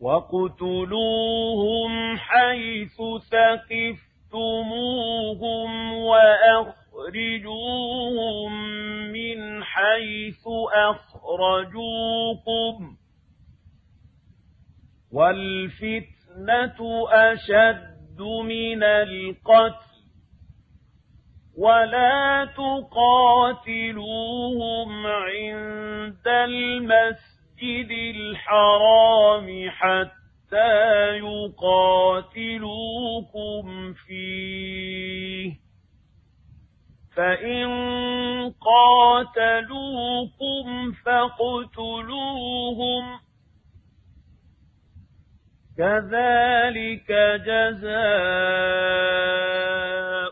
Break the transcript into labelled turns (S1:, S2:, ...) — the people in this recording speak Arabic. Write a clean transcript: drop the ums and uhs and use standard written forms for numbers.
S1: وَاقْتُلُوهُمْ حَيْثُ ثَقِفْتُمُوهُمْ وَأَخْرِجُوهُمْ مِنْ حَيْثُ أَخْرَجُوكُمْ ۚ وَالْفِتْنَةُ أَشَدُّ مِنَ الْقَتْلِ ۚ وَلَا تُقَاتِلُوهُمْ عِندَ الْمَسْجِدِ الْحَرَامِ حَتَّىٰ يُقَاتِلُوكُمْ فِيهِ ۖ فَإِن قَاتَلُوكُمْ فَاقْتُلُوهُمْ ۗ كَذَٰلِكَ جَزَاءُ